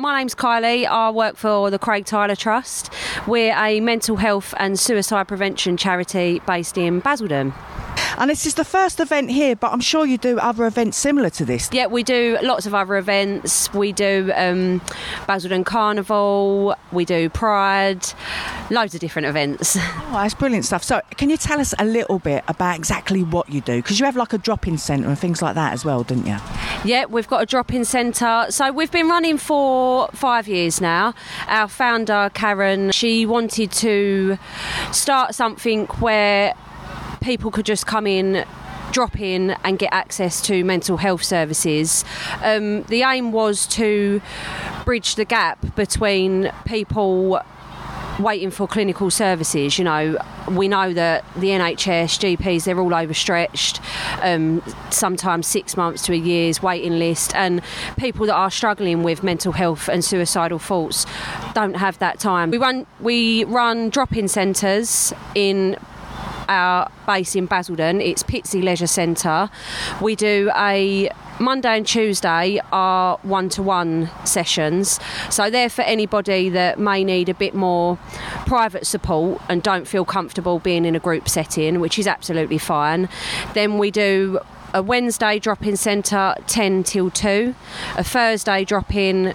My name's Kylie. I work for the Craig Tyler Trust. We're a mental health and suicide prevention charity based in Basildon. And this is the first event here, but I'm sure you do other events similar to this. Yeah, we do lots of other events. We do Basildon Carnival, we do Pride, loads of different events. Oh, that's brilliant stuff. So can you tell us a little bit about exactly what you do? Because you have like a drop-in centre and things like that as well, didn't you? Yeah, we've got a drop-in centre. So we've been running for 5 years now. Our founder, Karen, she wanted to start something where people could just come in, drop in and get access to mental health services. The aim was to bridge the gap between people waiting for clinical services. You know, we know that the NHS, GPs, they're all overstretched, sometimes 6 months to a year's waiting list, and people that are struggling with mental health and suicidal thoughts don't have that time. We run drop-in centres in our base in Basildon. It's Pitsea Leisure Centre. We do a Monday and Tuesday are one-to-one sessions, so they're for anybody that may need a bit more private support and don't feel comfortable being in a group setting, which is absolutely fine. Then we do a Wednesday drop-in centre 10 till 2, a Thursday drop-in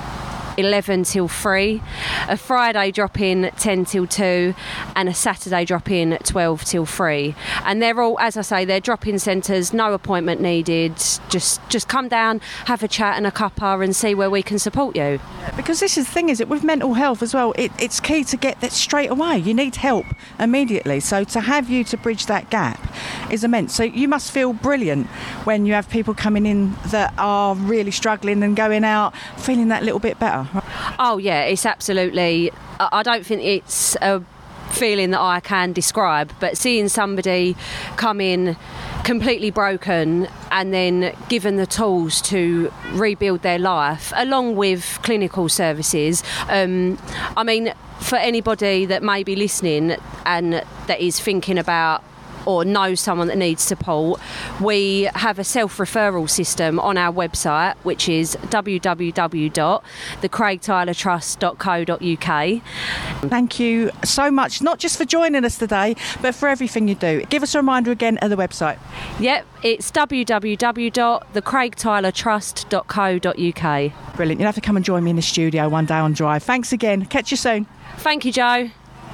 11 till 3, a Friday drop-in 10 till 2, and a Saturday drop-in 12 till 3. And they're all, as I say, they're drop-in centres, no appointment needed. Just come down, have a chat and a cuppa and see where we can support you. Because this is the thing, is it, with mental health as well, it's key to get that straight away. You need help immediately. So to have you to bridge that gap is immense. So you must feel brilliant when you have people coming in that are really struggling and going out feeling that little bit better. Oh yeah, it's absolutely, I don't think it's a feeling that I can describe, but seeing somebody come in completely broken and then given the tools to rebuild their life along with clinical services, I mean, for anybody that may be listening and that is thinking about or know someone that needs support, we have a self-referral system on our website, which is www.thecraigtylertrust.co.uk. Thank you so much, not just for joining us today, but for everything you do. Give us a reminder again of the website. Yep, it's www.thecraigtylertrust.co.uk. Brilliant. You'll have to come and join me in the studio one day on Drive. Thanks again. Catch you soon. Thank you, Joe.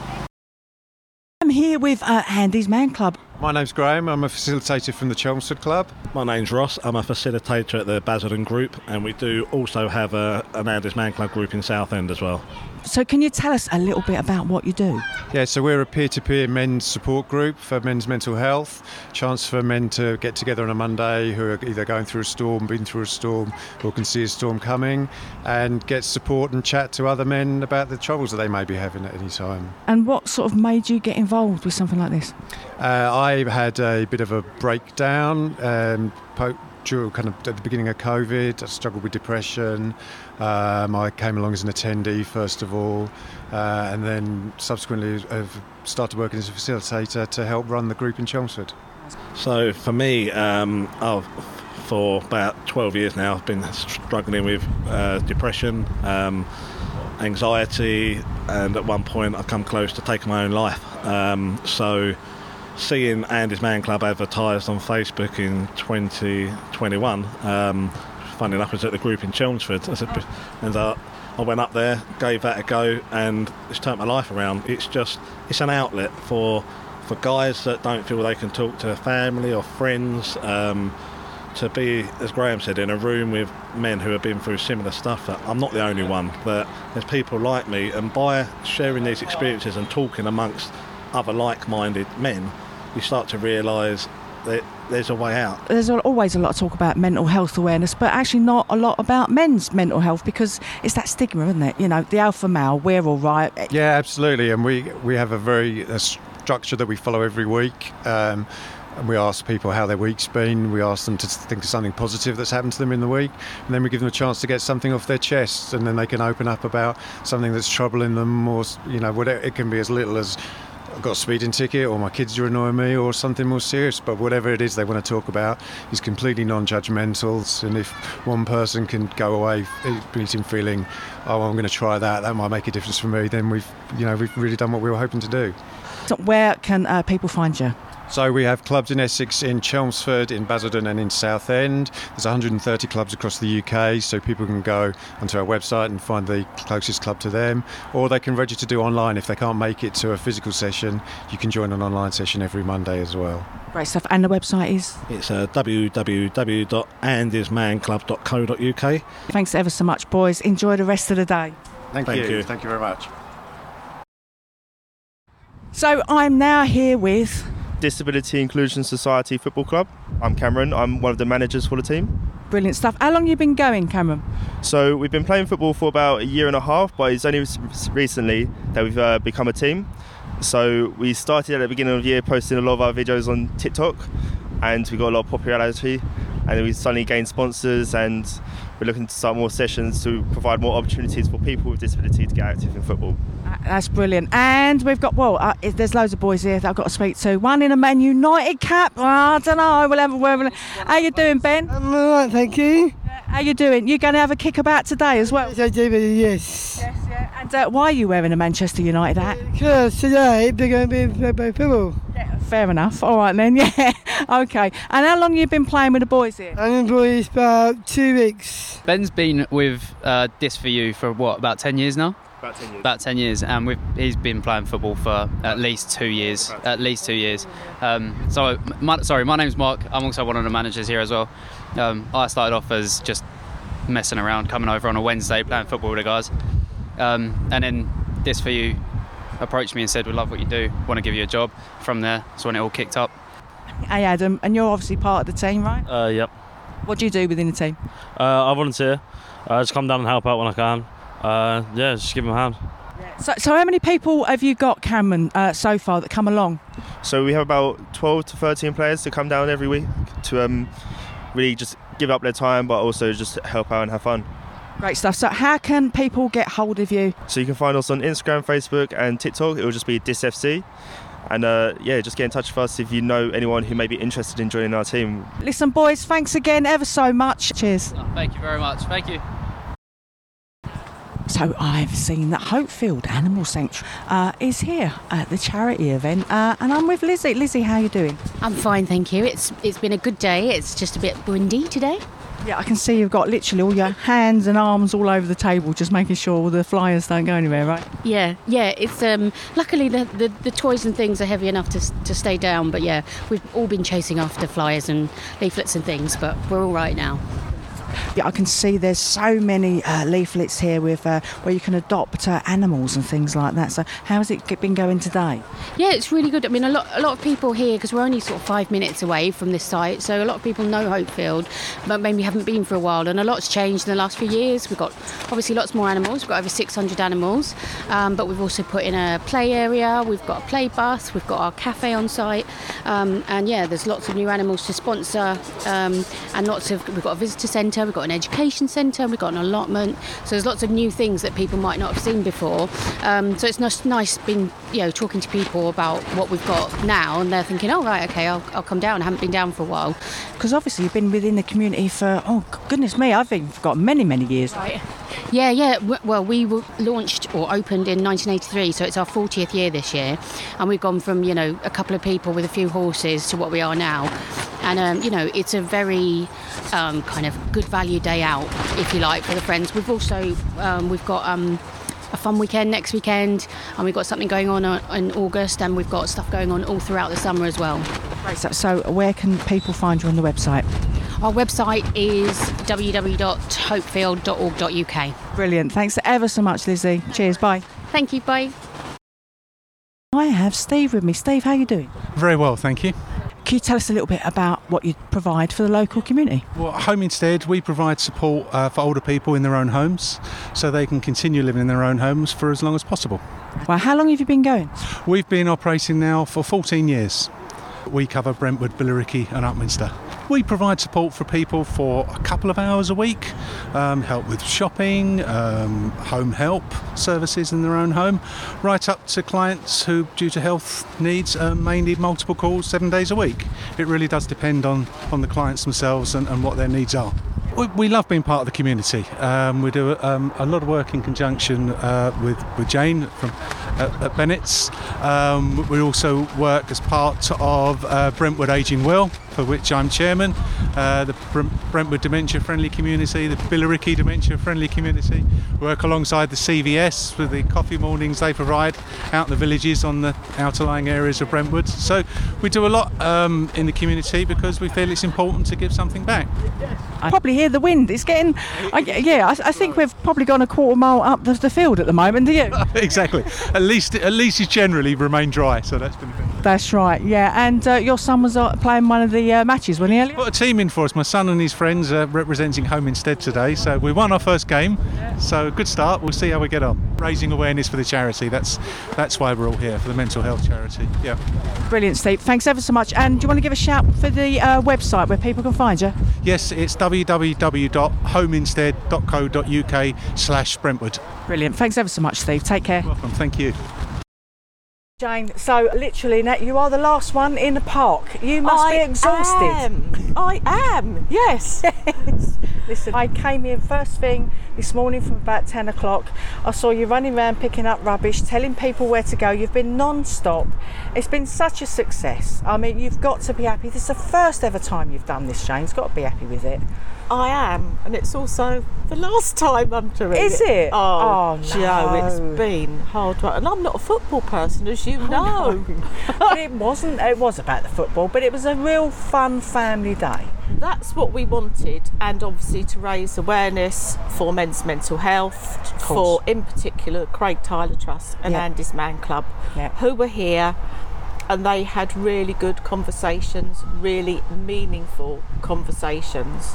I'm here with Andy's Man Club. My name's Graham. I'm a facilitator from the Chelmsford Club. My name's Ross. I'm a facilitator at the Basildon Group, and we do also have an Andy's Man Club group in Southend as well. So can you tell us a little bit about what you do? Yeah, so we're a peer-to-peer men's support group for men's mental health. Chance for men to get together on a Monday who are either going through a storm, been through a storm, or can see a storm coming, and get support and chat to other men about the troubles that they may be having at any time. And what sort of made you get involved with something like this? I had a bit of a breakdown kind of at the beginning of COVID. I struggled with depression. I came along as an attendee first of all, and then subsequently have started working as a facilitator to help run the group in Chelmsford. So for me, for about 12 years now, I've been struggling with depression, anxiety, and at one point I come close to taking my own life. So seeing Andy's Man Club advertised on Facebook in 2021, funny enough, I was at the group in Chelmsford, and I went up there, gave that a go, and it's turned my life around. It's an outlet for guys that don't feel they can talk to family or friends, to be, as Graham said, in a room with men who have been through similar stuff. That I'm not the only one, but there's people like me, and by sharing these experiences and talking amongst other like-minded men, you start to realise that there's a way out. There's always a lot of talk about mental health awareness, but actually not a lot about men's mental health, because it's that stigma, isn't it? You know, the alpha male, we're all right. Yeah, absolutely. And we have a structure that we follow every week. And we ask people how their week's been. We ask them to think of something positive that's happened to them in the week, and then we give them a chance to get something off their chest, and then they can open up about something that's troubling them, or whatever. It can be as little as I've got a speeding ticket, or my kids are annoying me, or something more serious. But whatever it is they want to talk about is completely non-judgmental. And if one person can go away meeting feeling, oh, I'm going to try that might make a difference for me, then we've really done what we were hoping to do. So where can people find you? So we have clubs in Essex, in Chelmsford, in Basildon and in Southend. There's 130 clubs across the UK, so people can go onto our website and find the closest club to them, or they can register to do online. If they can't make it to a physical session, you can join an online session every Monday as well. Great stuff. And the website is? It's www.andysmanclub.co.uk. Thanks ever so much, boys. Enjoy the rest of the day. Thank you. Thank you very much. So I'm now here with... Disability Inclusion Society Football Club. I'm Cameron. I'm one of the managers for the team. Brilliant stuff. How long have you been going, Cameron? So we've been playing football for about a year and a half, but it's only recently that we've become a team. So we started at the beginning of the year posting a lot of our videos on TikTok, and we got a lot of popularity, and then we suddenly gained sponsors, and we're looking to start more sessions to provide more opportunities for people with disability to get active in football. That's brilliant. And we've got, there's loads of boys here that I've got to speak to. One in a Man United cap. Oh, I don't know. We'll have a word. How you doing, Ben? I'm all right, thank you. How you doing? You going to have a kickabout today as well? Yes, I do, yes. Yes, yeah. And why are you wearing a Manchester United hat? Because today they're going to be played by football. Yeah, fair enough. All right then, yeah. Okay. And how long have you been playing with the boys here? I'm in boys about 2 weeks. Ben's been with This For You for about 10 years now? About 10 years, and he's been playing football for at least 2 years. My name's Mark. I'm also one of the managers here as well. I started off as just messing around, coming over on a Wednesday, playing football with the guys. And then This For You approached me and said, we love what you do, want to give you a job. From there, that's when it all kicked up. Hey Adam, and you're obviously part of the team, right? Yep. What do you do within the team? I volunteer. I just come down and help out when I can. Just give them a hand. So how many people have you got, Cameron, so far that come along? So we have about 12 to 13 players to come down every week to really just give up their time, but also just help out and have fun. Great stuff. So how can people get hold of you? So you can find us on Instagram, Facebook and TikTok. It will just be DisFC. And just get in touch with us if you know anyone who may be interested in joining our team. Listen, boys, thanks again ever so much. Cheers. Thank you very much. Thank you. So I've seen that Hopefield Animal Sanctuary is here at the charity event, and I'm with Lizzie. Lizzie, how are you doing? I'm fine, thank you. It's been a good day. It's just a bit windy today. Yeah, I can see you've got literally all your hands and arms all over the table, just making sure all the flyers don't go anywhere, right? Yeah. It's luckily the toys and things are heavy enough to stay down, but yeah, we've all been chasing after flyers and leaflets and things, but we're all right now. Yeah, I can see there's so many leaflets here with where you can adopt animals and things like that. So how's it been going today? Yeah, it's really good. I mean, a lot of people here, because we're only sort of 5 minutes away from this site, so a lot of people know Hopefield, but maybe haven't been for a while. And a lot's changed in the last few years. We've got obviously lots more animals. We've got over 600 animals, but we've also put in a play area. We've got a play bus. We've got our cafe on site, and yeah, there's lots of new animals to sponsor, and we've got a visitor centre. We've got an education centre, we've got an allotment, so there's lots of new things that people might not have seen before. So it's nice being, talking to people about what we've got now, and they're thinking, oh right, okay, I'll come down. I haven't been down for a while. Because obviously you've been within the community for, oh goodness me, I've got many years. Right. Yeah. Well, we were launched or opened in 1983, so it's our 40th year this year, and we've gone from a couple of people with a few horses to what we are now. And it's a very kind of good value day out, if you like, for the friends. We've also we've got a fun weekend next weekend, and we've got something going on in August, and we've got stuff going on all throughout the summer as well. Right, so where can people find you on the website? Our website is www.hopefield.org.uk. Brilliant. Thanks ever so much, Lizzie. Cheers. Bye. Thank you. Bye. I have Steve with me. Steve, how are you doing? Very well, thank you. Can you tell us a little bit about what you provide for the local community? Well, at Home Instead, we provide support for older people in their own homes so they can continue living in their own homes for as long as possible. Well, how long have you been going? We've been operating now for 14 years. We cover Brentwood, Billericay and Upminster. We provide support for people for a couple of hours a week, help with shopping, home help services in their own home, right up to clients who, due to health needs, may need multiple calls 7 days a week. It really does depend on the clients themselves and what their needs are. We love being part of the community. We do a lot of work in conjunction with Jane at Bennett's. We also work as part of Brentwood Ageing Well, for which I'm chairman, the Brentwood Dementia Friendly Community, the Billericay Dementia Friendly Community. We work alongside the CVS with the coffee mornings they provide out in the villages on the outlying areas of Brentwood. So we do a lot in the community because we feel it's important to give something back. I probably hear the wind. It's getting, I think we've probably gone a quarter mile up the field at the moment, do you? Exactly. At least it's generally remained dry, so that's been good. That's right, yeah. And your son was playing one of the matches, wasn't he, earlier? Got a team in for us. My son and his friends are representing Home Instead today, so we won our first game. So good start. We'll see how we get on. Raising awareness for the charity. That's why we're all here, for the mental health charity. Yeah. Brilliant, Steve. Thanks ever so much. And do you want to give a shout for the website where people can find you? Yes, it's www.homeinstead.co.uk/Brentwood. Brilliant. Thanks ever so much, Steve. Take care. You're welcome. Thank you. Jane, so literally, Nat, you are the last one in the park. You must be exhausted. I am, yes. Listen, I came in first thing this morning from about 10 o'clock. I saw you running around picking up rubbish, telling people where to go. You've been non-stop. It's been such a success. I mean, you've got to be happy. This is the first ever time you've done this, Jane. You've got to be happy with it. I am, and it's also the last time I'm doing it. Is it? Oh, no. Joe, it's been hard work. And I'm not a football person, as you know. But it wasn't. It was about the football, but it was a real fun family day. That's what we wanted, and obviously to raise awareness for men's mental health, for, in particular, Craig Tyler Trust and Andy's Man Club, who were here. And they had really good conversations, really meaningful conversations.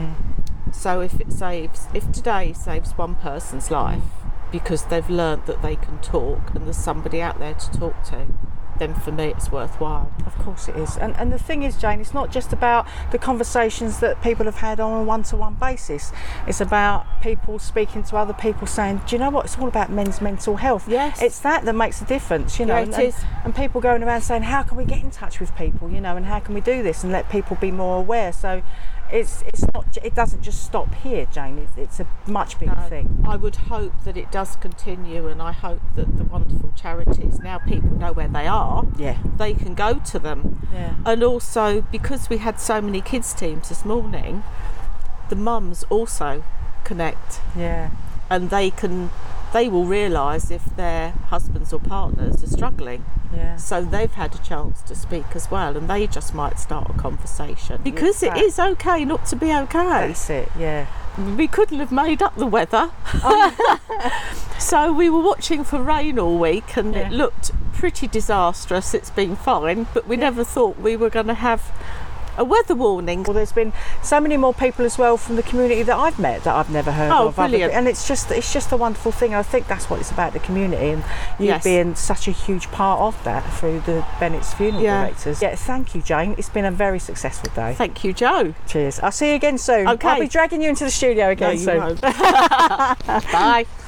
So if today saves one person's life because they've learnt that they can talk and there's somebody out there to talk to, then for me it's worthwhile. Of course it is. And the thing is, Jane, it's not just about the conversations that people have had on a one-to-one basis. It's about people speaking to other people saying, do you know what, it's all about men's mental health. Yes. It's that makes a difference, you know. Yeah, it is. And people going around saying, how can we get in touch with people, you know, and how can we do this and let people be more aware. So it's not. It doesn't just stop here, Jane. It's a much bigger thing. I would hope that it does continue, and I hope that the wonderful charities, now people know where they are, they can go to them. Yeah. And also, because we had so many kids teams this morning, the mums also connect. Yeah. And they will realise if their husbands or partners are struggling. Yeah. So they've had a chance to speak as well, and they just might start a conversation. Because it is okay not to be okay. That's it, yeah. We couldn't have made up the weather. So we were watching for rain all week, and it looked pretty disastrous. It's been fine, but we never thought we were going to have a weather warning. Well, there's been so many more people as well from the community that I've met that I've never heard of. Oh, brilliant. And it's just a wonderful thing. I think that's what it's about, the community, and you being such a huge part of that through the Bennett's funeral directors. Yeah, thank you, Jane. It's been a very successful day. Thank you, Joe. Cheers. I'll see you again soon. Okay. I'll be dragging you into the studio again soon. You won't. Bye.